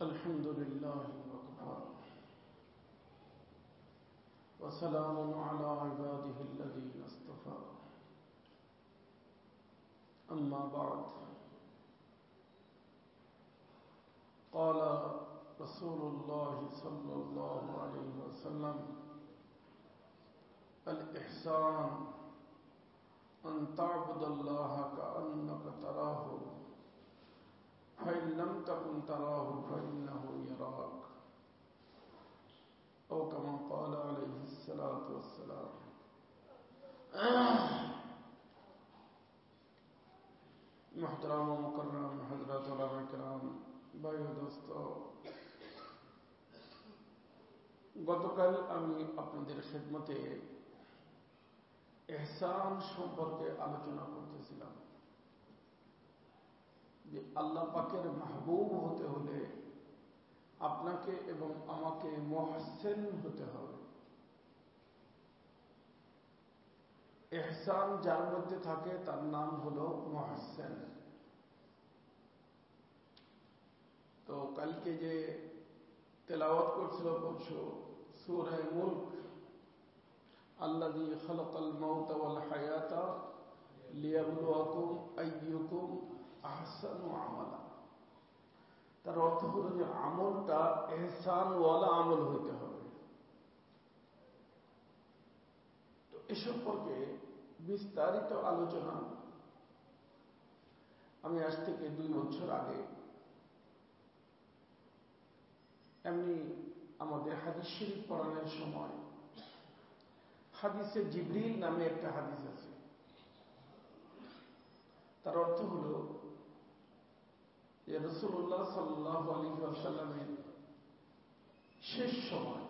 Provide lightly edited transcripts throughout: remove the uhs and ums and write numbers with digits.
الحمد لله وكفى وسلام على عباده الذين اصطفى أما بعد قال رسول الله صلى الله عليه وسلم الإحسان أن تعبد الله كأنك تراه فإن لم تكن تراه فإنه يراك أو كما قال عليه الصلاة والسلام محترم و مکرم حضرات علماء کرام ভাই ও দোস্ত, গতকাল আমি আপনাদের খেদমতে ইহসান সম্পর্কে আলোচনা করতেছিলাম যে আল্লাহ পাকের মাহবুব হতে হলে আপনাকে এবং আমাকে মুহসিন হতে হবে। ইহসান যার মধ্যে থাকে তার নাম হলো মুহসিন। তো কালকে যে তেলাওয়াত করছিল পরশু সূরা মুলক, আল্লাযী খালাকাল মাউতা ওয়াল হায়াতা লিয়াবলুয়াকুম আইয়ুকুম আহসানু আমালা, তার অর্থ হলো যে আমলটা ইহসানওয়ালা আমল হইতে হবে। তো এ সম্পর্কে বিস্তারিত আলোচনা আমি আজ থেকে 2 বছর আগে এমনি আমাদের হাদিস শরীফ পড়ানোর সময় হাদিসে জিবরিল নামে একটা হাদিস আছে। তার অর্থ হলো যে রাসূলুল্লাহ সাল্লাল্লাহু আলাইহি ওয়াসাল্লামের শেষ সময়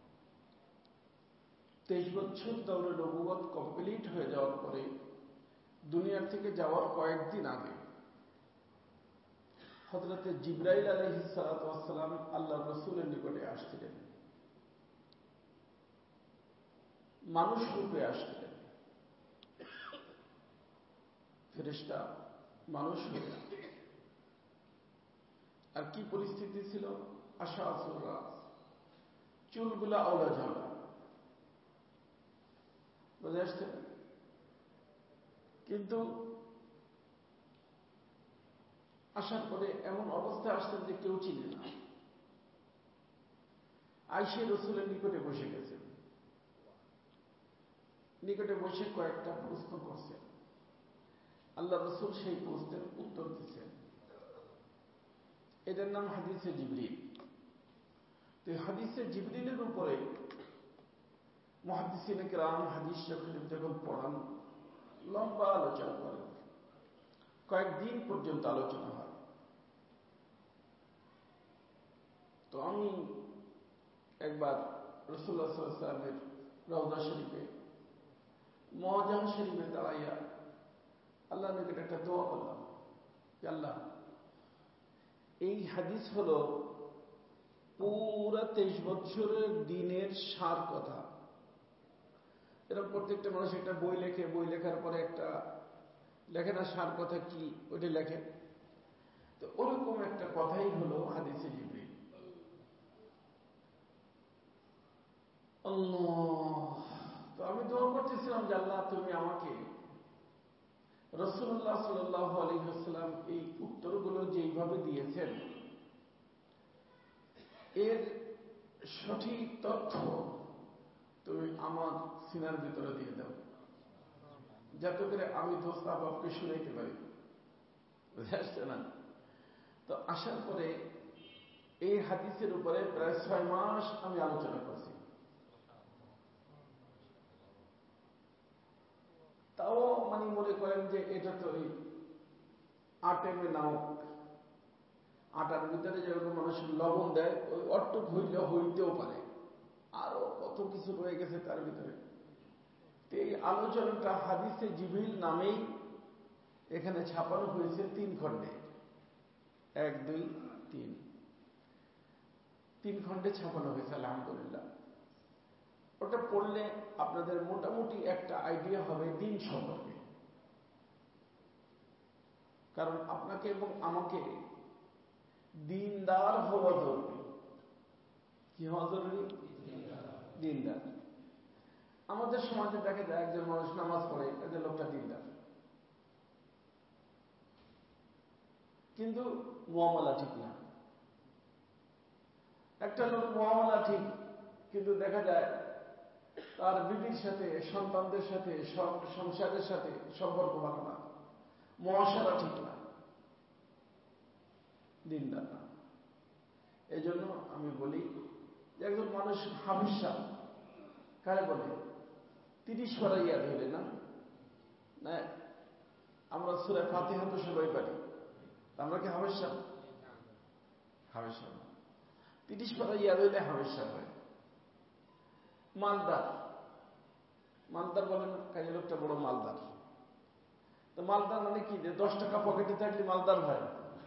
23 বছর দৌড়ে নবুয়ত কমপ্লিট হয়ে যাওয়ার পরে দুনিয়ার থেকে যাওয়ার কয়েকদিন আগে হযরতে জিবরাইল আলাইহিস সালাতু ওয়াস সালাম আল্লাহর রাসূলের নিকটে আসছিলেন, মানুষ রূপে আসছিলেন, ফেরেশতা মানুষ হয়ে। আর কি পরিস্থিতি ছিল? আশআসুর রাস, চুলগুলা আওলা ঝালা, বুঝে আসছে। কিন্তু আসার পরে এমন অবস্থা আসছেন যে কেউ চিনে না। আইসে রসুলের নিকটে বসে গেছেন, নিকটে বসে কয়েকটা প্রশ্ন করছেন। আল্লাহ রসুল সেই প্রশ্নের উত্তর দিচ্ছেন। এটার নাম হাদিসে জিবরিল। তো হাদিসে জিবরিলের উপরে মুহাদ্দিসিনে কেরাম হাদিস শরীফ যখন পড়ান লম্বা আলোচনা করেন, কয়েকদিন পর্যন্ত আলোচনা হয়। তো আমি একবার রাসূলুল্লাহ সাল্লাল্লাহু আলাইহি ওয়াসাল্লামের রওজা শরীফে মুআজ্জাম শরীফে দাঁড়াইয়া আল্লাহর নিকট একটা দোয়া করলাম যে আল্লাহ, এই হাদিস হলো পুরা 23 বছরের দিনের সার কথা। এরকম প্রত্যেকটা মানুষ একটা বই লেখে, বই লেখার পরে একটা লেখে না সার কথা কি, ওইটা লেখে। তো ওরকম একটা কথাই হলো হাদিসে জিবরিল। আল্লাহ, তো আমি দোয়া করতেছিলাম যে আল্লাহ, তুমি আমাকে রাসূলুল্লাহ সাল্লাল্লাহু আলাইহি ওয়াসাল্লাম এই উত্তরগুলো যেইভাবে দিয়েছেন এর সঠিক তথ্য তুমি আমার সিনার ভিতরে দিয়ে দাও, যাতে করে আমি দোস্ত আবাবকে শুনাইতে পারি। বুঝে আসছে না? তো আসার পরে এই হাদিসের উপরে প্রায় 6 মাস আমি আলোচনা করছি। তাও মানে মনে করেন যে এটা তো ওই আটেমে নামক, আটার ভিতরে যেরকম মানুষ লবণ দেয় ওই অট্টুক হইতেও পারে, আরো কত কিছু রয়ে গেছে তার ভিতরে। তো এই আলোচনাটা হাদিসে জিবরিল নামেই এখানে ছাপানো হয়েছে 3 খণ্ডে, 1, 2, 3 খণ্ডে ছাপানো হয়েছে। আলহামদুলিল্লাহ, ওটা পড়লে আপনাদের মোটামুটি একটা আইডিয়া হবে দিন সম্পর্কে। কারণ আপনাকে এবং আমাকে দিনদার হওয়া জরুরি। কি হওয়া জরুরি? দিনদার। আমাদের সমাজে দেখা যায় একজন মানুষ নামাজ পড়ে, একজন লোকটা দিনদার, কিন্তু মুআমালা ঠিক না। একটা লোক মুআমালা ঠিক, কিন্তু দেখা যায় তার বিবির সাথে, সন্তানদের সাথে, সংসারের সাথে সম্পর্ক ভালো না, মুআশারা ঠিক না, দিনদার না। এই জন্য আমি বলি যে একজন মানুষ হাফেজ সাহেব কারে বলে? 30 পারা ইয়াদ হইলে না, আমরা সূরা ফাতিহা তো সবাই পারি, আমরা কি হাফেজ সাহেব? হাফেজ সাহেব 30 পারা ইয়াদ হইলে হাফেজ সাহেব হয়। মালদার, মালদার বলেন কাজে লোকটা বড় মালদার। তো মালদার মানে কি? যে 10 টাকা পকেটে থাকলে মালদার হয়,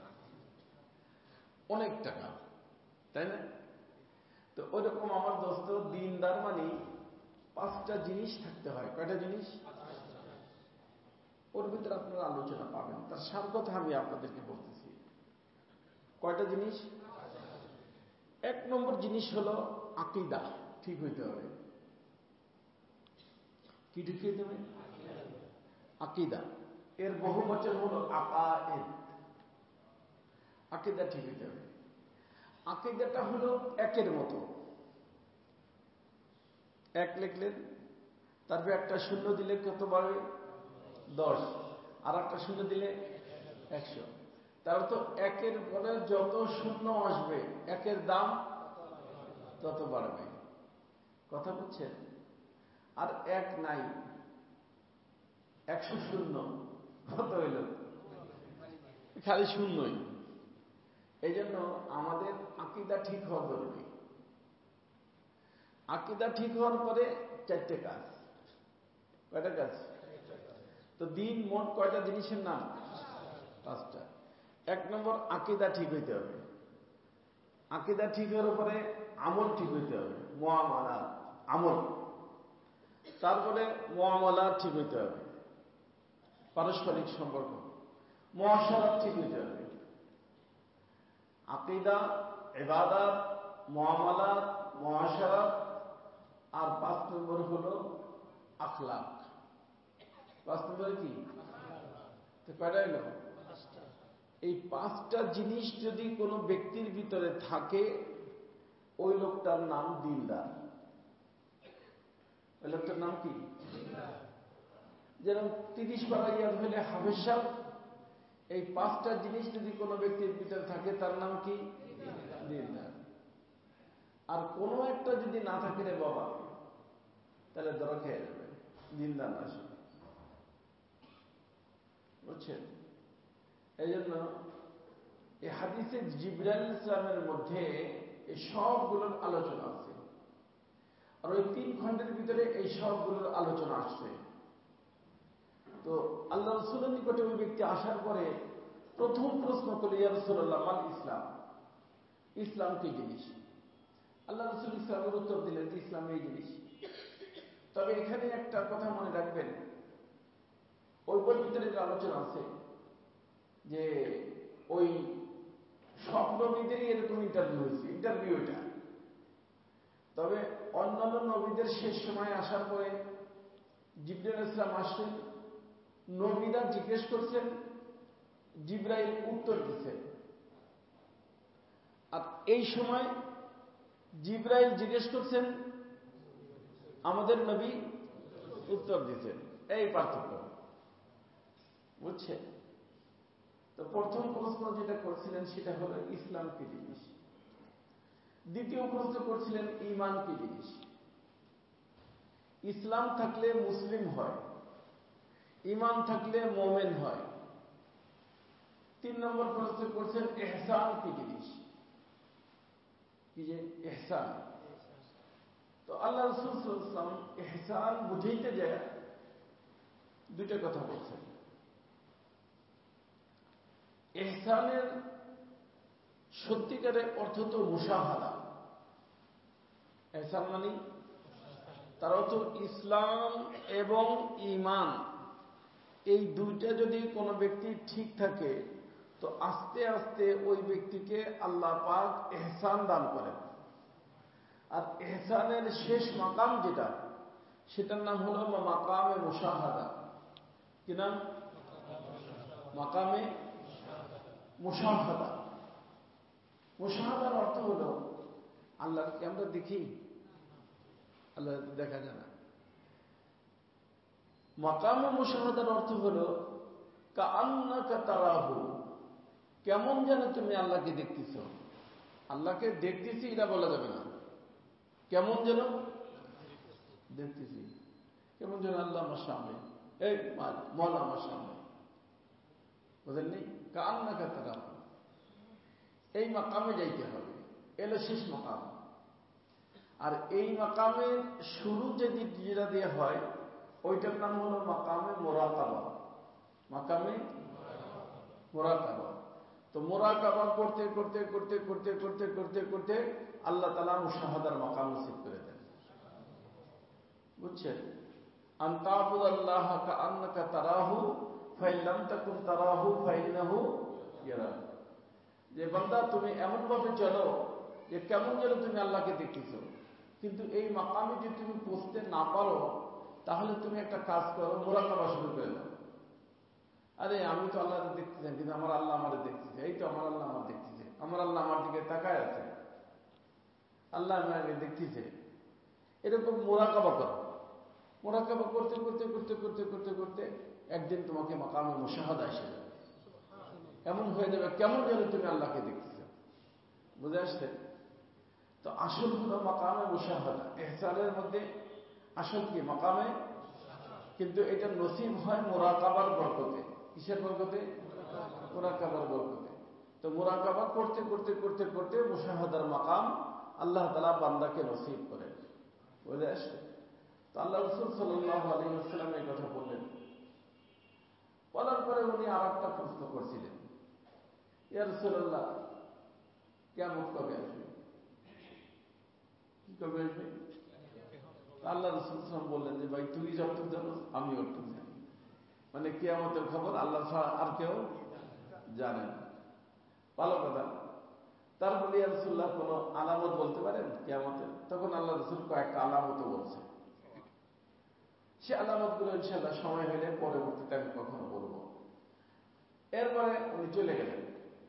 অনেক টাকা, তাই না? তো ওইরকম আমার দোস্ত দিনদার মানে 5টা জিনিস থাকতে হয়। কয়টা জিনিস? ওর ভিতরে আপনারা আলোচনা পাবেন, তার সার কথা আমি আপনাদেরকে বলতেছি। কয়টা জিনিস? 1 নম্বর জিনিস হলো আকীদা ঠিক হইতে হবে। কি ঠিক হইতে হবে? আকীদা। এর বহু বচন হলো আকায়েদ। আকীদা ঠিক হইতে হবে। আকীদাটা হলো একের মতো। 1 লিখলেন, তারপরে একটা শূন্য দিলে কত বাড়বে? 10, আর একটা শূন্য দিলে 100। তাহলে তো 1-এর পরে যত শূন্য আসবে 1-এর দাম তত বাড়বে। কথা বুঝছেন? আর 1 নাই, 100 শূন্য, কত হইল? খালি শূন্যই। এই জন্য আমাদের আকীদা ঠিক হওয়া জরুরি। আকীদা ঠিক হওয়ার পরে 4টে কাজ। কয়টা কাজ? তো দিন মোট কয়টা জিনিসের নাম? 5টা। 1 নম্বর আকীদা ঠিক হইতে হবে। আকীদা ঠিক হওয়ার পরে আমল ঠিক হইতে হবে, মুআমালাত, আমল। তারপরে মুআমালাত ঠিক হইতে হবে, পারস্পরিক সম্পর্ক। মুআশারাত ঠিক হইতে হবে। আকীদা, ইবাদত, মুআমালাত, মুআশারাত, আর 5 নম্বর হলো আখলাক। 5 নম্বর কি? তো কয়টা হলো? এই 5টা জিনিস যদি কোনো ব্যক্তির ভিতরে থাকে, ওই লোকটার নাম দিনদার। ওই লোকটার নাম কি? যেরকম 30 পারা ইয়াদ হইলে হাফেজ সাহেব, এই 5টা জিনিস যদি কোনো ব্যক্তির ভিতরে থাকে তার নাম কি? দিনদার। আর কোনো একটা যদি না থাকে রে বাবা, তাহলে ধরা খেয়ে যাবে, দিনদার না সে। বুঝছেন? এই জন্য এই হাদিসে জিবরাইল ইসলামের মধ্যে এই সবগুলোর আলোচনা আছে, আর ওই 3 খণ্ডের ভিতরে এই সবগুলোর আলোচনা আসছে। তো আল্লাহ রাসূলের নিকটে ওই ব্যক্তি আসার পরে প্রথম প্রশ্ন করল, ইয়া রাসূলুল্লাহ মাল ইসলাম? ইসলাম কি জিনিস? আল্লাহ রাসূল ইসলামের উত্তর দিলেন যে ইসলাম এই জিনিস। তবে এখানে একটা কথা মনে রাখবেন, ওই বইয়ের ভিতরে আলোচনা আছে যে ওই সব নবীদেরই এরকম ইন্টারভিউ হয়েছে, ইন্টারভিউ এটা। তবে অন্যান্য নবীদের শেষ সময় আসার পরে জিবরাইল ইসলাম আসলেন, নবীরা জিজ্ঞেস করছেন, জিবরাইল উত্তর দিচ্ছেন। আর এই সময় জিবরাইল জিজ্ঞেস করছেন, আমাদের নবী উত্তর দিচ্ছেন। এই পার্থক্য, বুঝছেন? তো প্রথম প্রশ্ন যেটা করছিলেন সেটা হলো ইসলাম কি জিনিস। দ্বিতীয় প্রশ্ন করছিলেন ঈমান কি জিনিস। ইসলাম থাকলে মুসলিম হয়, ঈমান থাকলে মুমিন হয়। 3 নম্বর প্রশ্ন করছেন ইহসান কি জিনিস। কি যে ইহসান? তো আল্লাহ রাসূল সাল্লাল্লাহু আলাইহি ওয়াসাল্লাম ইহসান বুঝাইতে যায় 2টা কথা বলছেন। ইহসানের সত্যিকারের অর্থ তো মুশাহাদা। ইহসান মানে তার অর্থ ইসলাম এবং ঈমান, এই 2টা যদি কোনো ব্যক্তি ঠিক থাকে, তো আস্তে আস্তে ওই ব্যক্তিকে আল্লাহ পাক ইহসান দান করেন। আর ইহসানের শেষ মাকাম যেটা, সেটার নাম হলো মাকামে মুশাহাদা। কি নাম? মাকামে মুশাহাদা। মুশাহাদার অর্থ হলো আল্লাহকে আমরা দেখি, আল্লাহ দেখা যায় না। মাকামে মুশাহাদার অর্থ হলো কাআন্নাকা তারাহু, কেমন যেন তুমি আল্লাহকে দেখতেছ। আল্লাহকে দেখতেছি এটা বলা যাবে না, কেমন যেন দেখতেছি, কেমন যেন আল্লাহ আমার সামনে, এই মওলা আমার সামনে, বুঝলেননি? কাআন্নাকা তারাহু, এই মাকামে যাইতে হবে, এলো শেষ মাকাম। আর এই মাকামের শুরু যেটা দিয়ে হয় ওইটার নাম হলো মাকামে মুরাকাবা। মাকামে মুরাকাবা। তো মুরাকাবা করতে করতে করতে করতে করতে করতে করতে আল্লাহ তাআলা মুশাহাদার মাকাম নসিব করে দেন। বুঝছেন? আন তা'বুদাল্লাহা কাআন্নাকা তারাহু ফাইন লাম তাকুন তারাহু ফাইন্নাহু ইয়ারাক। যে বান্দা তুমি এমন ভাবে চলো যে কেমন যেন তুমি আল্লাহকে দেখতেছো, কিন্তু এই মাকামে যদি তুমি পৌঁছতে না পারো তাহলে তুমি একটা কাজ করো, মুরাকাবা শুরু করে দাও। আরে আমি তো আল্লাহকে দেখতেছি, কিন্তু আমার আল্লাহ আমারে দেখতেছে, এই তো আমার আল্লাহ আমার দেখতেছে, আমার আল্লাহ আমার দিকে তাকায় আছে, আল্লাহ আমাকে দেখতেছে। এরকম মুরাকাবা করো। মুরাকাবা করতে করতে করতে করতে করতে করতে একদিন তোমাকে মাকামে মুশাহাদা এসে যাবে, এমন হয়ে যাবে কেমন যেন তুমি আল্লাহকে দেখতেছ। বুঝে আসছে? তো আসল হলো মাকামে মুশাহাদা। ইহসানের মধ্যে আসল কি? মাকামে। কিন্তু এটা নসিব হয় মুরাকাবার বরকতে। কিসের বরকতে? মুরাকাবার বরকতে। তো মুরাকাবা করতে করতে করতে করতে মুশাহাদার মাকাম আল্লাহ তাআলা বান্দাকে নসিব করেন। বুঝে আসছে? তো আল্লাহ রাসূল সাল্লাল্লাহু আলাইহি ওয়াসাল্লাম এই কথা বললেন। বলার পরে উনি আরেকটা প্রশ্ন করছিলেন, ইয়া রাসূলুল্লাহ, কিয়ামত কবে আসবে? কি কবে আসবে? আল্লাহ রাসূল সাল্লাল্লাহু আলাইহি ওয়াসাল্লাম বললেন যে ভাই তুই যতটুকু জানো আমি অতটুকু জানি। মানে কিয়ামতের খবর আল্লাহ ছাড়া আর কেউ জানে না। ভালো কথা। তারপরে ইয়া রাসূলুল্লাহ কোন আলামত বলতে পারেন কিয়ামতের? তখন আল্লাহ রাসূল কয়েকটা আলামত বলছেন। সে আলামতগুলো ইনশাআল্লাহ সময় হলে পরবর্তীতে আমি কখনো বলবো। এরপরে উনি চলে গেলেন।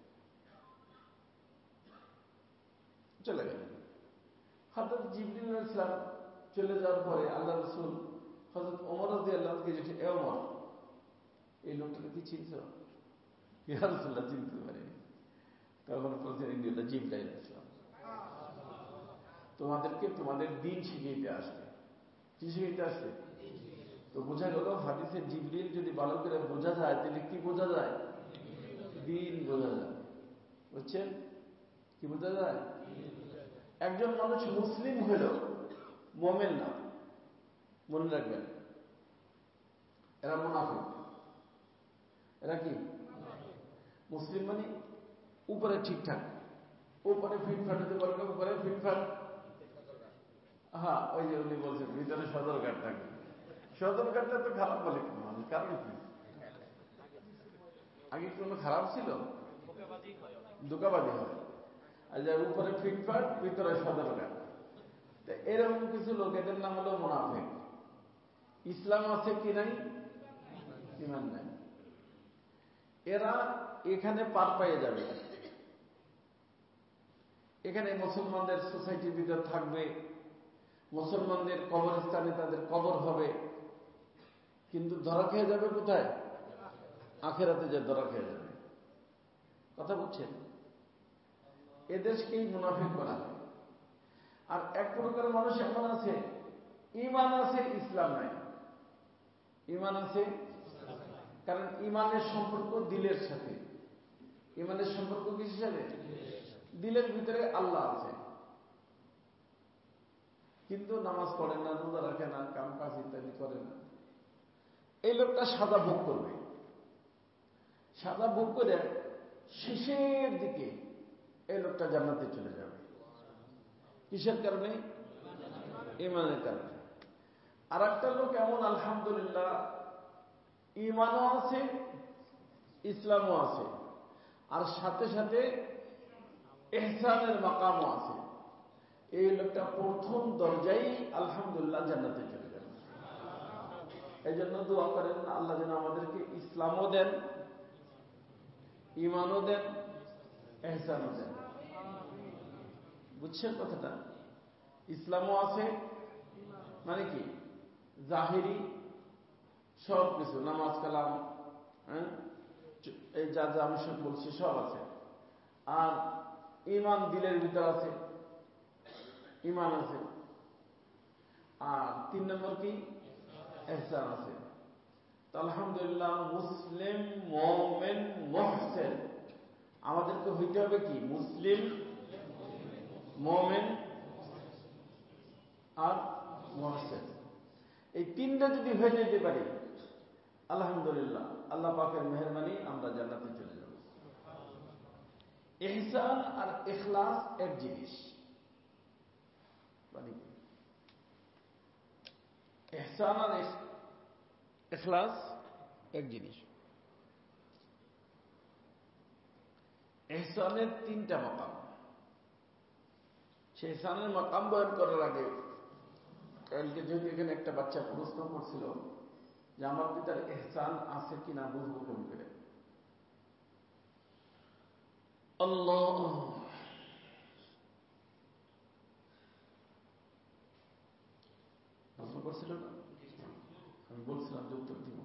হযরত জিবরিল আলাইহিস সালাম চলে যাওয়ার পরে আল্লাহ রাসূল হযরত ওমর রাদিয়াল্লাহু আনহু কে জিজ্ঞেস, এ ওমর, এই লোকটাকে কি চিনছো? ইয়া রাসূলুল্লাহ চিনতে পারিনি। তখন বলছেন, ইনি জিবরাইল আলাইহিস সালাম, তোমাদেরকে তোমাদের দ্বীন শিখাইতে আসবে। কি শিখাইতে আসবে? তো বোঝা গেল হাদিসে জিবরিল যদি ভালো করে বোঝা যায় তাহলে কি বোঝা যায়? দ্বীন বোঝা যায়। বুঝছেন? কি বোঝা যায়? একজন মানুষ মুসলিম হইল, মুমিন না, মনে রাখবেন, এরা মুনাফিক। এরা কি? মুসলিম মানে উপরে ঠিকঠাক, উপরে ফিটফাট হতে পারবে, উপরে ফিটফাট। হ্যাঁ, ওই যে উনি বলছেন ভিতরে সদরঘাট থাকে। সদরঘাটটা তো খারাপ বলে কেন মানুষ? কারণ কি? আগে কোনো খারাপ ছিল? ধোঁকাবাজি হয়। আর যে উপরে ফিটফাট ভিতরে সদরঘাট, এরকম কিছু লোক, এদের নাম হলো মুনাফিক। ইসলাম আছে কি নাই? ঈমান নাই। এরা এখানে পার পেয়ে যাবে, এখানে মুসলমানদের সোসাইটির ভিতর থাকবে, মুসলমানদের কবরস্থানে তাদের কবর হবে, কিন্তু ধরা খেয়ে যাবে কোথায়? আখিরাতে যে ধরা খেয়ে যাবে। কথা বুঝছেন? এদেরকেই মুনাফিক বলা হয়। আর এক প্রকার মানুষ এমন আছে, ঈমান আছে ইসলাম নাই। ঈমান আছে, কারণ ঈমানের সম্পর্ক দিলের সাথে। ঈমানের সম্পর্ক কিসের সাথে? দিলের ভিতরে আল্লাহ আছে, কিন্তু নামাজ পড়ে না, রোজা রাখে না, কাম কাজ ইত্যাদি করে না। এই লোকটা সাজা ভোগ করবে। সাজা ভোগ করে শেষের দিকে এই লোকটা জান্নাতে চলে যাবে। কিসের কারণে? ঈমানের কারণে। আর একটা লোক এমন, আলহামদুলিল্লাহ, ঈমানও আছে ইসলামও আছে, আর সাথে সাথে ইহসানের মাকামও আছে। এই লোকটা প্রথম দরজায় আলহামদুলিল্লাহ জান্নাতে চলে যাবে। এই জন্য দোয়া করেন আল্লাহ যেন আমাদেরকে ইসলামও দেন, ঈমানও দেন, ইহসানও দেন। বুঝছেন কথাটা? ইসলামও আছে মানে কি, জাহিরি সব কিছু, নামাজ কালাম, এই যা যা আমি সব বলছি সব আছে। আর ঈমান দিলের ভিতর আছে, ঈমান আছে। আর 3 নম্বর কি, ইহসান আছে। তো আলহামদুলিল্লাহ মুসলিম, মুমিন, মুহসিন আমাদেরকে হইতে হবে কি, মুসলিম, মুমিন আর মুহসিন। এই 3টা যদি হয়ে যেতে পারি আলহামদুলিল্লাহ, আল্লাহ পাকের মেহেরবানি আমরা জান্নাতে চলে যাব। ইহসান আর ইখলাস এক জিনিস, মানে ইহসান আর ইখলাস এক জিনিস। ইহসানের 3টা মাকাম। সেই ইহসানের মাকাম বয়ান করার আগে কালকে যেহেতু এখানে একটা বাচ্চা প্রশ্ন করছিল যে আমার ভিতরে ইহসান আছে কিনা বুঝবো কেমন করে। আল্লাহ প্রশ্ন করছিল না, আমি বলছিলাম যে উত্তর দিব।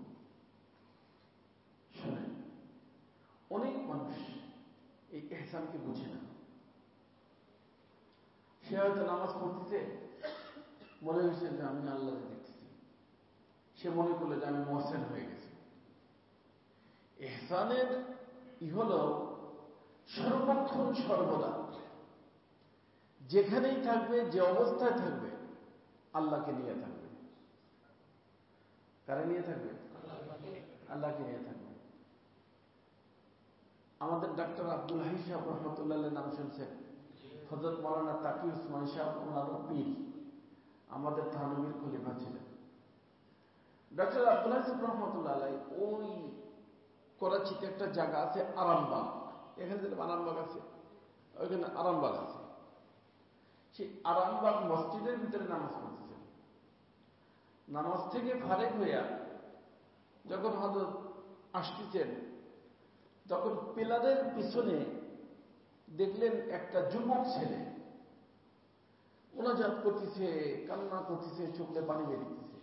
শোনেন, অনেক মানুষ এই ইহসানকে বুঝে না। সে হয়তো নামাজ পড়তেছে, মনে হয়েছে যে আমি আল্লাহকে দেখতেছি, সে মনে করলো যে আমি মুহসিন হয়ে গেছি। ইহসানের হল সর্বক্ষণ সর্বদা যেখানেই থাকবে, যে অবস্থায় থাকবে আল্লাহকে নিয়ে থাকবে। কারে নিয়ে থাকবে? আল্লাহকে নিয়ে থাকবে। আমাদের ডাক্তার আব্দুল হাই সাহেব রহমতুল্লাহ নাম শুনছেন? হযরত মাওলানা তাকি উসমানী সাহেব ওনার পীর, আমাদের থানবীর খলিফা ছিলেন। ডাক্তার আব্দুল হাই সাহেব রহমতুল্লাহ আলাই ওই করাচিতে একটা জায়গা আছে আরামবাগ, এখানে যেটা আরামবাগ আছে ওইখানে আরামবাগ আছে। সেই আরামবাগ মসজিদের ভিতরে নামাজ পড়তেছেন। নামাজ থেকে ফারেক হইয়া যখন হযরত আসতেছেন, তখন পিলারের পিছনে দেখলেন একটা যুবক ছেলে মোনাজাত করতেছে, কান্না করতেছে, চোখে পানি বেরিয়েছে।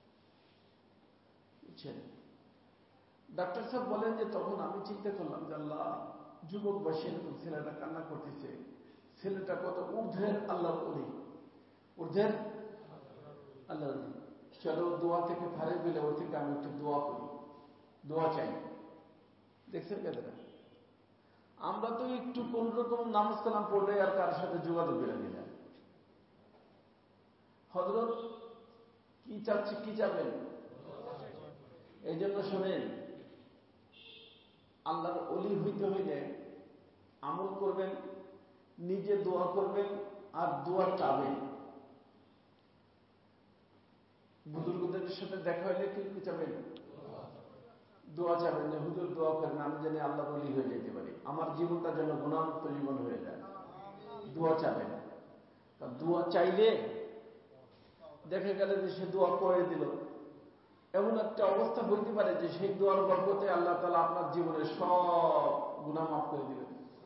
বুঝছেন? ডাক্তার সাহেব বলেন যে তখন আমি চিন্তা করলাম যে আল্লাহ, যুবক বসে এরকম ছেলেটা কান্না করতেছে, ছেলেটা কত ঊর্ধ্বের আল্লাহর ওলি, ঊর্ধ্বের আল্লাহর ওলি। চলো দোয়া থেকে ফারে পেলে ওর থেকে আমি একটু দোয়া করি, দোয়া চাই। দেখছেন কেন? আমরা তো একটু কোন রকম নামাজ কালাম পড়লে আর কার সাথে যোগাযোগ করে দিলাম। হযরত কি চাচ্ছে, কি চাবেন? এই জন্য শোনেন, আল্লাহর ওলি হইতে হইলে আমল করবেন, নিজে দোয়া করবেন আর দোয়া চাবেন। বুজুর্গদের সাথে দেখা হইলে কি চাবেন? দোয়া চাবেন যে হুজুর দোয়া করেন আমি যেন আল্লাহর ওলি হয়ে যেতে পারি, আমার জীবনটা যেন গুনাহমুক্ত জীবন হয়ে যায়। দোয়া চাবেন। দোয়া চাইলে দেখা গেল যে সে দোয়া করে দিল, এমন একটা অবস্থা হইতে পারে যে সেই দোয়ার বরকতে আল্লাহ তাআলা আপনার জীবনের সব গুনাহ মাফ করে দিবেন।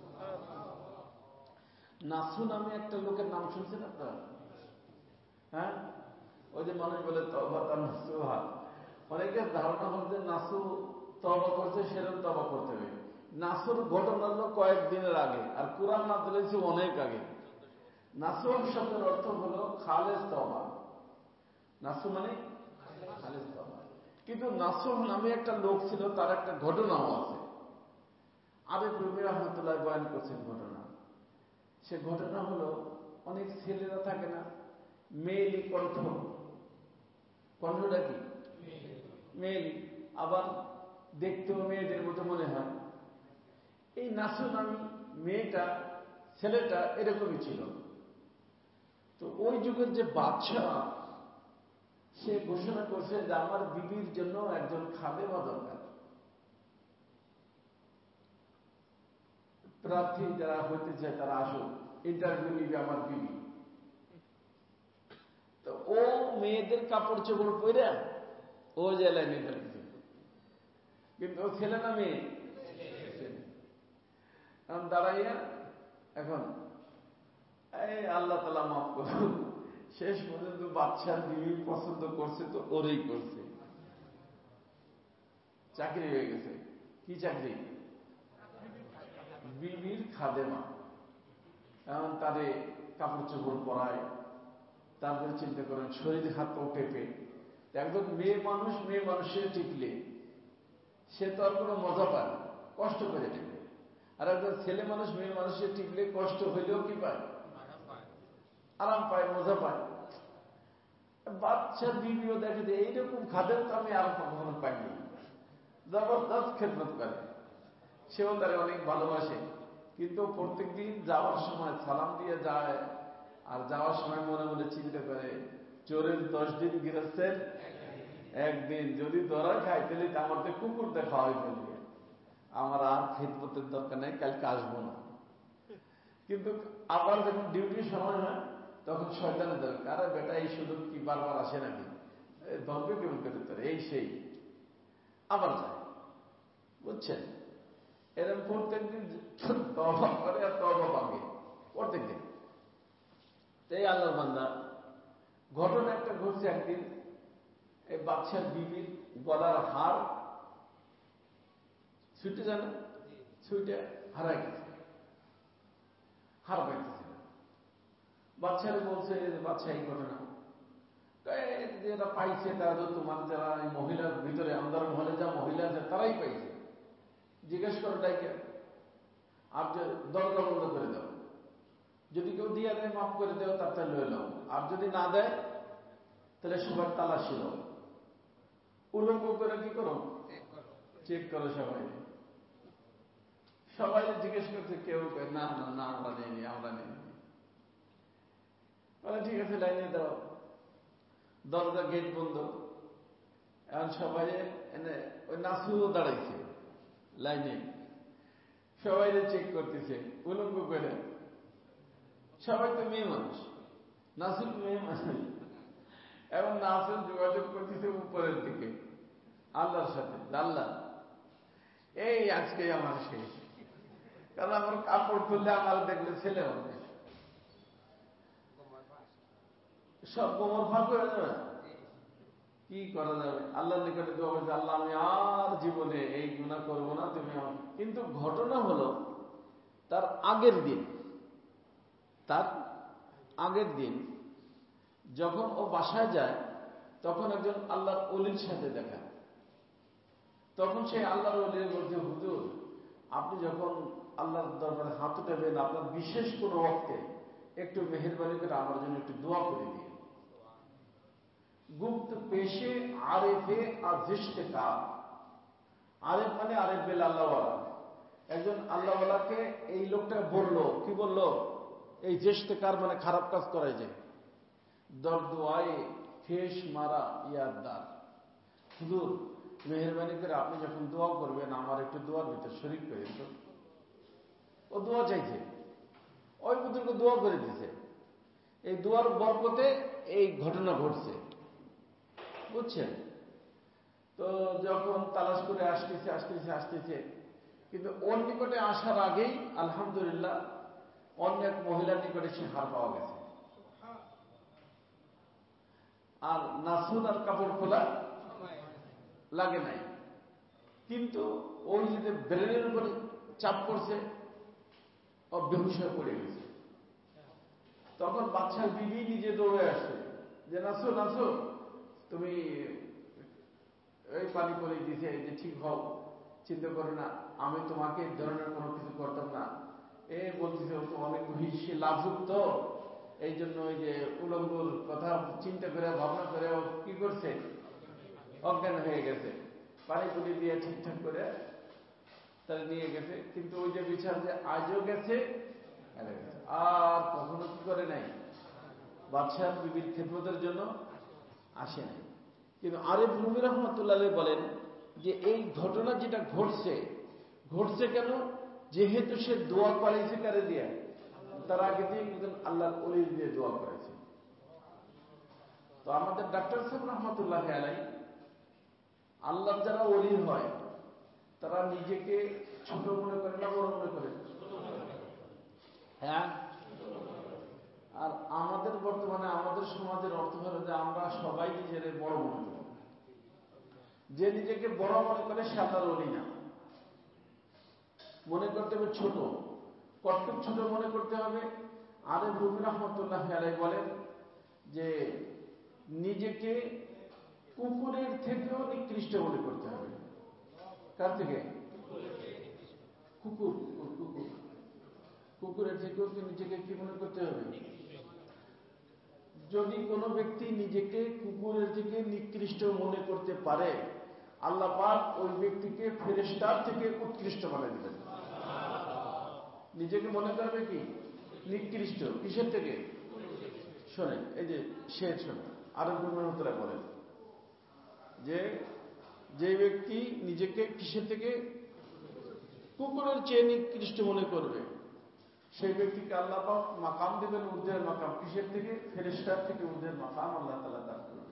নাসু নামে একটা লোকের নাম শুনছেন আপনারা? হ্যাঁ, ওই যে মানুষ বলে তওবা তার নাসুহা। অনেকের ধারণা হল যে নাসু তওবা করছে, সেরকম তওবা করতে হবে। নাসুর ঘটনা হলো কয়েকদিনের আগে, আর কোরআন নাযিল হয়েছে অনেক আগে। নাসু শব্দের অর্থ হলো খালেস তওবা। নাসু মানে খালেস তওবা। কিন্তু নাসু নামে একটা লোক ছিল, তার একটা ঘটনাও আছে। আবেদ রুমি রহমতুল্লাহ বয়ান করছেন ঘটনা। সে ঘটনা হলো, অনেক ছেলেরা থাকে না, মেয়েলি কণ্ঠ, কণ্ঠটা কি মেয়েলি, আবার দেখতেও মেয়েদের মতো মনে হয়। এই নাসু নামী মেয়েটা, ছেলেটা এরকমই ছিল। তো ওই যুগের যে বাদশাহ, সে ঘোষণা করছে যে আমার বিবির জন্য একজন খাদেমা দরকার। প্রার্থী যারা হইতে চায় তারা আসুক, ইন্টারভিউ নিবে আমার বিবি। তো ও মেয়েদের কাপড় চোপড় পরে ও জেলায় ইন্টারভিউ, কিন্তু ও ছেলে না মেয়ে? দাঁড়াইয়া এখন এই আল্লাহ তাআলা মাফ করুন, শেষ পর্যন্ত বাচ্চার বিবি পছন্দ করছে তো ওরই করছে, চাকরি হয়ে গেছে। কি চাকরি? বিবির খাদেমা। এখন তাদের কাপড় চোপড় পরায়, তারপরে চিন্তা করেন শরীর হাত পা টেপে। একজন মেয়ে মানুষের টিপলে সে তো আর কোনো মজা পায় না, কষ্ট করে টিপে। আর একজন ছেলে মানুষ মেয়ে মানুষের টিপলে কষ্ট হইলেও কি পায়? আরাম পায়, মজা পায়। বাচ্চা বিবিও দেখে যে এইরকম খাদেম তো আমি আর কখনো পাইনি, জবরদস্ত খেদমত করে। সেও তারা অনেক ভালোবাসে, কিন্তু প্রত্যেকদিন যাওয়ার সময় সালাম দিয়ে যায়, আর যাওয়ার সময় মনে মনে চিন্তা করে চোরের 10 দিন গৃহস্থের একদিন, যদি ধরা খাই তাহলে আমার তো কুকুর দেখা হয়ে ফেলবে, আমার আর খেদমতের দরকার নেই, কালকে আসবো না। কিন্তু আবার যখন ডিউটির সময় হয় তখন শয়তানের দরকার, আরে বেটা এই সুযোগ কি বারবার আসে নাকি, ধরবে কেমন করে তোর, এই সেই আবার যায়। বুঝছেন? এরকম প্রত্যেকদিন তওবা করে আর তওবা ভাঙে প্রত্যেকদিন। এই আল্লাহর বান্দা, ঘটনা একটা ঘটছে একদিন, এই বাদশার বিবির গলার হার ছুটে জানে, ছুটে হারাই গেছে, হার পাইতেছে না। বাদশারে বলছে বাদশাহ এই ঘটনা, যেটা পাইছে তারা তো তোমার যারা মহিলার ভিতরে আন্দার মহলে যা মহিলা আছে তারাই পাইছে, জিজ্ঞেস করো ডাইকে, আর যে দরজা বন্ধ করে দাও, যদি কেউ দিয়ে দেয় মাফ করে দেও, তারটা লয়ে নাও, আর যদি না দেয় তাহলে সবার তালাশি দাও, উলঙ্গ করে কি করো, চেক করো। সবাই জিজ্ঞেস করছে, কেউ না না না আমরা নেই, আমরা নেই। বলে ঠিক আছে লাইনে দাও, দরজা গেট বন্ধ। এখন সবাই এনে ওই নাসুও দাঁড়াইছে লাইনে, সবাই চেক করতেছে উলঙ্গ করে। সবাই তো মেয়ে মানুষ, নাসুল মেয়ে মানুষ, এবং নাসুল যোগাযোগ করতেছে উপরের দিকে আল্লাহর সাথে, আল্লাহ এই আজকে আমার শেষ, কারণ আমার কাপড় খুললে আমার দেখলে ছেলে মানুষ, সব গোমর ফাঁক হয়ে যাবে, কি করা যাবে? আল্লাহর নিকটে দোয়া করছে, আল্লাহ আমি আর জীবনে এই গুনাহ করবো না, তুমি আমাকে। কিন্তু ঘটনা হলো তার আগের দিন যখন ও বাসায় যায়, তখন একজন আল্লাহর ওলির সাথে দেখা। তখন সেই আল্লাহর ওলি বলছে, হুজুর আপনি যখন আল্লাহর দরবারে হাত উঠাবেন, আপনার বিশেষ কোনো ওয়াক্তে একটু মেহেরবানি করে আমার জন্য একটু দোয়া করে দিন। গুপ্ত পেশে আরেফে আর জিশতেকা, আরেফ মানে আরেফ বেল আল্লাহওয়ালা, একজন আল্লাহওয়ালাকে এই লোকটা বলল, কি বলল, এই জিশতেকার মানে খারাপ কাজ করায় যে দরদুয়ায় ফেস মারা ইয়াদার, হুজুর মেহেরবানি করে আপনি যখন দোয়া করবেন আমার একটু দোয়ার ভিতর শরীক করে দিত। ও দোয়া চাইছে, ওই বুজুর্গ দোয়া করে দিছে, এই দোয়ার বরকতে এই ঘটনা ঘটছে। বুঝছেন? তো যখন তালাশ করে আসতেছে, কিন্তু ওর নিকটে আসার আগেই আলহামদুলিল্লাহ অনেক মহিলার নিকটে সে হার পাওয়া গেছে, আর নাসুল আর কাপড় খোলা লাগে নাই। কিন্তু ওই যে ব্রেনের উপরে চাপ পড়ছে, ও বেহুশ হয়ে পড়ে গেছে। তখন বাচ্চার বিবি নিজে দৌড়ে আসে যে নাসো তুমি এই পানি করে দিছে, যে ঠিক হও, চিন্তা করে না, আমি তোমাকে এই ধরনের কোনো কিছু করতাম না। এ বলতেছে ও তো অনেক হিসে লাভুক, তো এই জন্য ওই যে উলঙ্গর কথা চিন্তা করে ভাবনা করে ও কি করছে, অজ্ঞান হয়ে গেছে। পানি পুলি দিয়ে ঠিকঠাক করে তারা নিয়ে গেছে, কিন্তু ওই যে বিচার যে আজও গেছে আর কখনো কি করে নাই, বাদশাহ বিবির খেদমতের জন্য আসে নাই। কিন্তু আরিফ রুমি রহমতুল্লাহ বলেন যে এই ঘটনা যেটা ঘটছে কেন, যেহেতু সে দোয়া করাইছে কারে দিয়ে, তার আগে দিয়ে একজন আল্লাহর ওলি দিয়ে দোয়া করেছে। তো আমাদের ডাক্তার সাহেব রহমতুল্লাহ আলাই, আল্লাহর যারা ওলি হয় তারা নিজেকে ছোট মনে করে না বড় মনে করে? হ্যাঁ। আর আমাদের বর্তমানে আমাদের সমাজের অর্থ হলো যে আমরা সবাই নিজের বড় মনে করি। যে নিজেকে বড় মনে করে সে আল্লাহর ওলি না। মনে করতে হবে ছোট, কতটুক ছোট মনে করতে হবে। আরে রুমি রহমতুল্লাহ আলাই বলেন যে নিজেকে কুকুরের থেকেও নিকৃষ্ট মনে করতে হবে। কার থেকে? কুকুর। কুকুর কুকুরের থেকেও নিজেকে কি মনে করতে হবে? যদি কোনো ব্যক্তি নিজেকে কুকুরের থেকে নিকৃষ্ট মনে করতে পারে, আল্লাহ পাক ওই ব্যক্তিকে ফেরেশতার থেকে উৎকৃষ্ট বানিয়ে দিবেন। নিজেকে মনে করবে কি নিকৃষ্ট, কিসের থেকে? শোনেন, এই যে সে শোনেন আরেকজন বলেন যে যে ব্যক্তি নিজেকে কিসের থেকে? কুকুরের চেয়ে নিকৃষ্ট মনে করবে, সেই ব্যক্তিকে আল্লাহ পাক মাকাম দেবেন ঊর্ধ্বের মাকাম। কিসের থেকে? ফেরেশতার থেকে ঊর্ধ্বের মাকাম আল্লাহ তাআলা দান করবেন।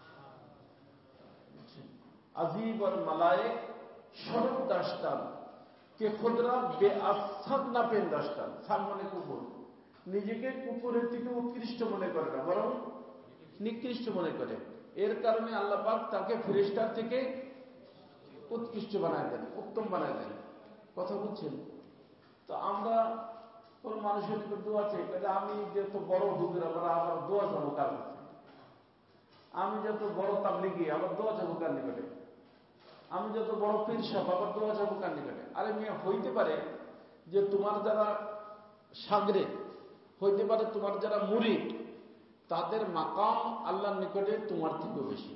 আজিব আর মালায়েক সরব দাস্তান কে খুদরা বেআসাদ না পেন দাস্তান। সাদ মানে কুকুর। নিজেকে কুকুরের থেকে উৎকৃষ্ট মনে করে না, বরং নিকৃষ্ট মনে করে। এর কারণে আল্লাহ পাক তাকে ফেরেশতার থেকে উৎকৃষ্ট বানায় দেন, উত্তম বানায় দেন। কথা বুঝছেন? তো আমরা কোন মানুষের নিকট দোয়া চাই, আমি যত বড় হুজুর আবার দোয়া যাবো কার কাছে? আমি যত বড় তাবলীগী আবার দোয়া যাবো কার নিকটে? আমি যত বড় পীর সাহেব আবার দোয়া যাবো কার নিকটে? আরে মেয়ে, হইতে পারে যে তোমার যারা শাগরেদ, হইতে পারে তোমার যারা মুরিদ, তাদের মাকাম আল্লাহর নিকটে তোমার থেকেও বেশি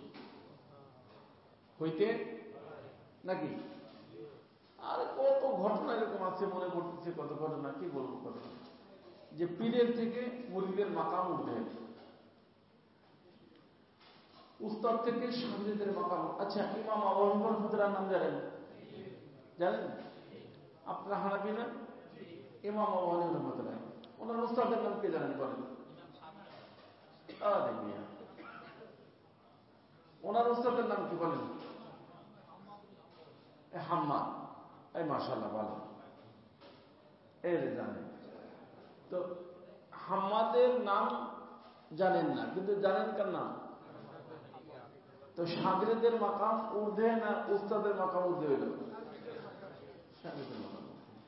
হইতে নাকি? আর কত ঘটনা এরকম আছে, মনে পড়তেছে কত ঘটনা, কি বলবো কত, যে পীরের থেকে মুরিদের মাকাম উঠে, উস্তাদ থেকে শাগরেদের মাকাম। আচ্ছা, ইমাম আবু হানিফা রাহমাতুল্লাহ নাম জানেন? জানেন? আপনারা হানাফি না? ইমাম আবু হানিফা রাহমাতুল্লাহ, ওনার উস্তাদের নাম কে জানেন? বলেন। ওনার উস্তাদের নাম কি বলেন? হাম্মাদ। এই মাশাআল্লাহ, ভালো, এই জানেন। তো হাম্মাদের নাম জানেন না, কিন্তু জানেন কার নাম? তো শাগরেদের মাকাম ঊর্ধ্বে না উস্তাদের মাকাম ঊর্ধ্বে হইল? শাগরেদের মাকাম।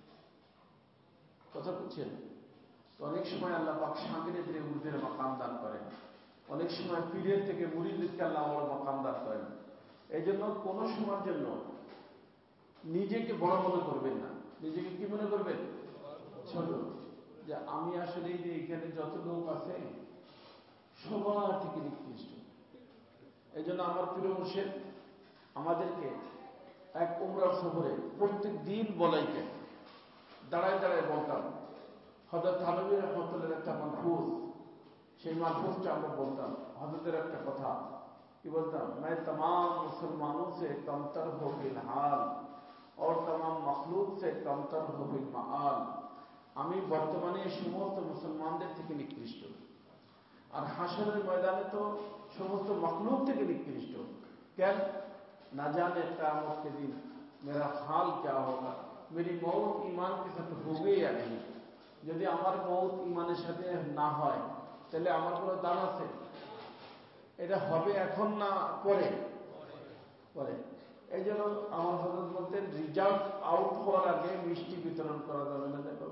কথা বুঝছেন? তো অনেক সময় আল্লাহ পাক শাগরেদের ঊর্ধ্বের মাকাম দান করেন, অনেক সময় পীরের থেকে মুরিদদেরকে আল্লাহ বড় মাকাম দান করেন। এই জন্য কোন সময়ের জন্য নিজেকে বড় মনে করবেন না। নিজেকে কি মনে করবেন? ছোট। যে আমি আসলে এই যে এখানে যত লোক আছে সবার থেকে নিকৃষ্ট। এই জন্য আমার প্রিয় মুর্শিদ আমাদেরকে এক উমরা সফরে প্রত্যেক দিন বলাইতেন, দাঁড়ায় দাঁড়ায় বলতাম। হযরত থানভী রাহমাতুল্লাহর একটা মাহফুজ, সেই মাহফুজটা আমরা বলতাম। হযরতের একটা কথা কি বলতাম? मैं तमाम मुसलमानों से कमतर हो फिलहाल और तमाम मखलूक से कमतर हो फिल माआल। আমি বর্তমানে সমস্ত মুসলমানদের থেকে নিকৃষ্ট, আর হাসরের ময়দানে তো সমস্ত মখলুক থেকে নিকৃষ্ট। কেন? না জানে কিয়ামত के दिन मेरा हाल क्या होगा, मेरी मौत ईमान के साथ होगी या नहीं। যদি আমার মौत ইমানের সাথে না হয় তাহলে আমার কোনো দাম আছে? এটা হবে এখন না পরে? পরে। এই জন্য আমার হযরত বলতেন, রিজাল্ট আউট হওয়ার আগে মিষ্টি বিতরণ করা যাবে না। দেখো,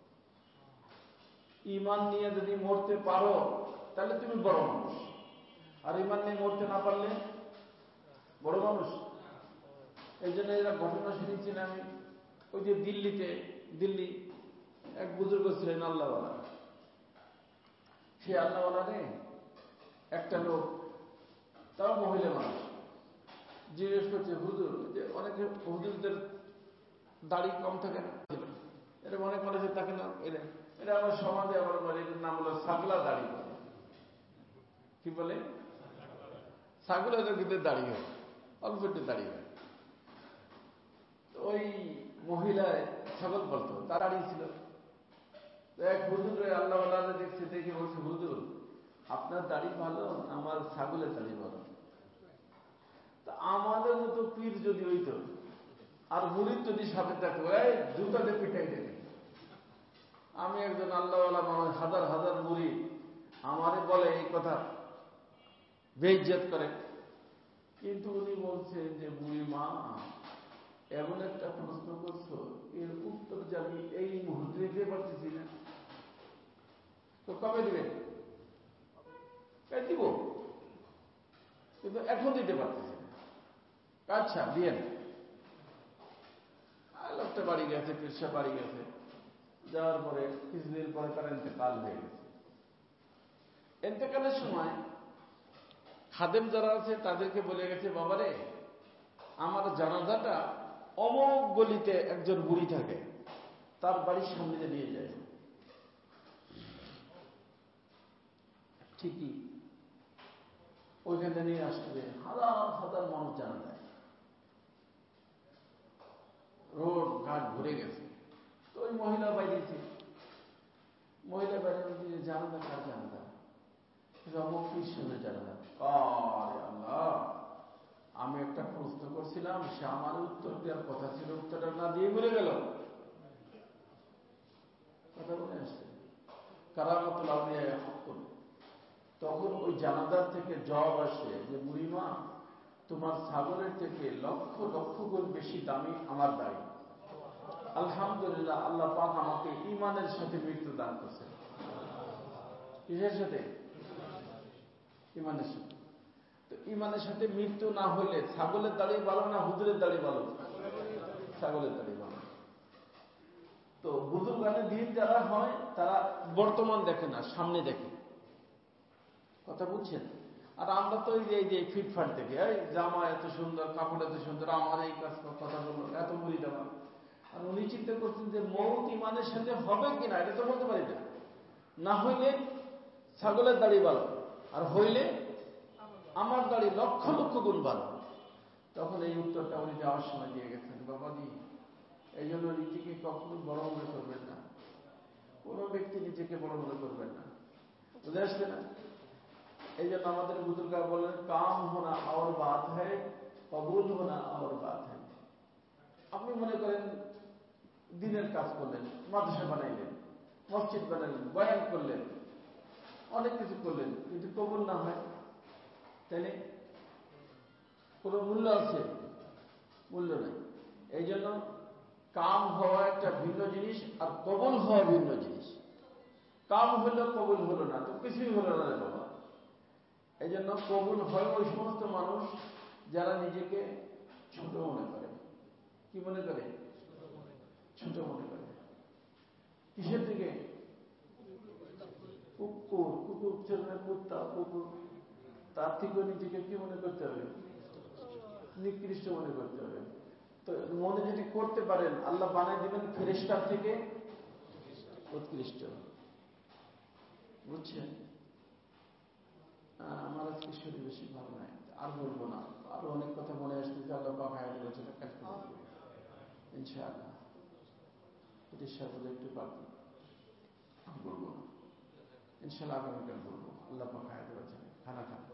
ইমান নিয়ে যদি মরতে পারো তাহলে তুমি বড় মানুষ, আর ইমান নিয়ে মরতে না পারলে বড় মানুষ। এই জন্য এরা ঘটনা শুনেছি না আমি, ওই যে দিল্লি এক বুজুর্গ ছিলেন আল্লাহওয়ালা। সেই আল্লাহওয়ালারে একটা লোক, তাও মহিলা মানুষ, জিজ্ঞেস করছে, হুজুর, যে অনেকে হুজুরদের দাড়ি কম থাকে না, এটা মনে করে যে তাকে না, এটা আমার সমাজে আবার বলে, এটার নাম হলো ছাগলা দাড়ি। কি বলে? ছাগলা কিন্তু দাড়ি হয়, অল্প একটু দাড়ি হয়। ওই মহিলা ছাগল বলতো, তার দাড়ি ছিল। এক হুজুর আল্লাহ দেখছে, দেখে বলছে, হুজুর আপনার দাড়ি ভালো, আমার ছাগলের দাড়ি ভালো। তা আমাদের মতো পীর যদি হইতো আর মুরিদ যদি সাথে থাকতো, জুতাতে পিটাই দেবে। আমি একজন আল্লাহওয়ালা মানুষ, হাজার হাজার মুরিদ আমারে বলে এই কথা, বেইজ্জত করে। কিন্তু উনি বলছেন যে বুড়ি মা এমন একটা প্রশ্ন করছো, এর উত্তর যে আমি এই মুহূর্তে দিতে পারতেছি না। তো কবে দিবেন? দিব, কিন্তু এখন দিতে পারতেছি না। আচ্ছা দিয়েন। লোকটা বাড়ি গেছে, পীরসা বাড়ি গেছে। যাওয়ার পরে কিছুদিন পরে তার ইন্তেকাল হয়ে গেছে। ইন্তেকালের সময় খাদেম যারা আছে তাদেরকে বলে গেছে, বাবারে আমার জানাজাটা অমোক গলিতে একজন বুড়ি থাকে, তার বাড়ির সামনে নিয়ে যায়। ঠিকই ওইখানে নিয়ে আসবে, হাজার হাজার মানুষ জানা যায়, রোড ঘাট ভরে গেছে। তো ওই মহিলা বাইরেছে, মহিলা বাইরে জানাজা কার জানাজা? অমুক কৃষ্ণের জানাজা। আরে আল্লাহ, আমি একটা প্রশ্ন করছিলাম, সে আমার উত্তর দেওয়ার কথা ছিল, উত্তরটা না দিয়ে মরে গেল। কথা বলে আসছে কারামতুল আউলিয়া হক। তখন ওই জানাজার থেকে জবাব আসে যে বুড়িমা তোমার ছাগলের থেকে লক্ষ লক্ষ গুণ বেশি দামি আমার দাড়ি। আলহামদুলিল্লাহ, আল্লাহ পাক আমাকে ঈমানের সাথে মৃত্যু দান করছে। কিসের সাথে? ঈমানের সাথে। তো ঈমানের সাথে মৃত্যু না হইলে ছাগলের দাড়ি ভালো না হুজুরের দাড়ি ভালো? ছাগলের দাড়ি ভালো। তো বুজুর্গানে দিন যারা হয় তারা বর্তমান দেখে না, সামনে দেখে। কথা বুঝছেন? আর আমরা তো এই যে ফিটফাট দেখে, এই জামা এত সুন্দর, কাপড় এত সুন্দর, আমার এই কাজ কথা বললো, এত মুড়ি দেওয়া। আর উনি চিন্তা করছেন যে মৌত ইমানের সাথে হবে কিনা, এটা তো বলতে পারি না। না হইলে ছাগলের দাড়ি ভালো, আর হইলে আমার দাড়ি লক্ষ লক্ষ গুণ ভালো। তখন এই উত্তরটা উনি দেওয়ার সময় দিয়ে গেছেন, বাবাজি এই জন্য নিজেকে কখনো বড় মনে করবেন না, কোন ব্যক্তি নিজেকে বড় মনে করবেন না। বুঝে আসছে না? এই জন্য আমাদের বুজুর্গরা বলেন, কাম হোনা और बात है, কবুল হোনা और बात है। আপনি মনে করেন দিনের কাজ করলেন, মাদ্রাসা বানাইলেন, মসজিদ বানাইলেন, বয়ান করলেন, অনেক কিছু করলেন, কিন্তু কবুল না হয় তাইলে কোন মূল্য আছে? মূল্য নাই। এই জন্য কাম হওয়া একটা ভিন্ন জিনিস, আর কবুল হওয়া ভিন্ন জিনিস। কাম হলো, কবুল হলো না, তো কিছুই হলো না রে বাবা। এই জন্য কবুল হয় ওই সমস্ত মানুষ যারা নিজেকে ছোট মনে করে। কি মনে করে? ছোট মনে করে। কিসের দিকে? কুকুর, কুকুর ছেলে, কুত্তা, কুকুর, তার থেকেও নিজেকে কি মনে করতে হবে? নিকৃষ্ট মনে করতে হবে। তো মনে যদি করতে পারেন, আল্লাহ বানাই দিবেন ফেরেশতার থেকে উৎকৃষ্ট। বুঝছেন? আমার আজকে শরীর বেশি ভালো নাই, আর বলবো না। আরো অনেক কথা মনে আসতেছে, আল্লাহ পাক হায়াত বলেছে কাজ করবো ইনশাআল্লাহ। এটির সাথে একটু বাকি বলবো না, ইনশাআল্লাহ আগামীকাল বলবো। আল্লাহ পাক হায়াত বলেছে। খানা খান।